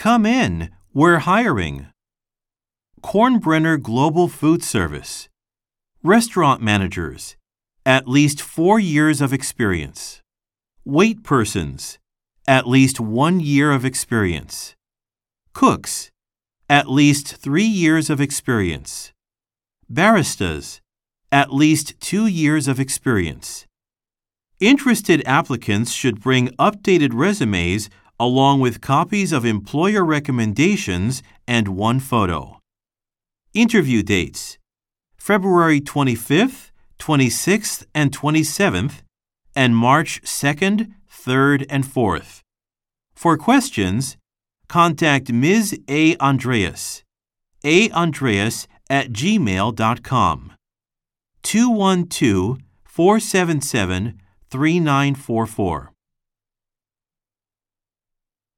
Come in, we're hiring. Kornbrenner Global Food Service. Restaurant managers, at least 4 years of experience. Wait persons, at least 1 year of experience. Cooks, at least 3 years of experience. Baristas, at least 2 years of experience. Interested applicants should bring updated resumes along with copies of employer recommendations and 1 photo. Interview dates: February 25th, 26th, and 27th, and March 2nd, 3rd, and 4th. For questions, contact Ms. A. Andreas, aandreas@gmail.com, 212-477-3944.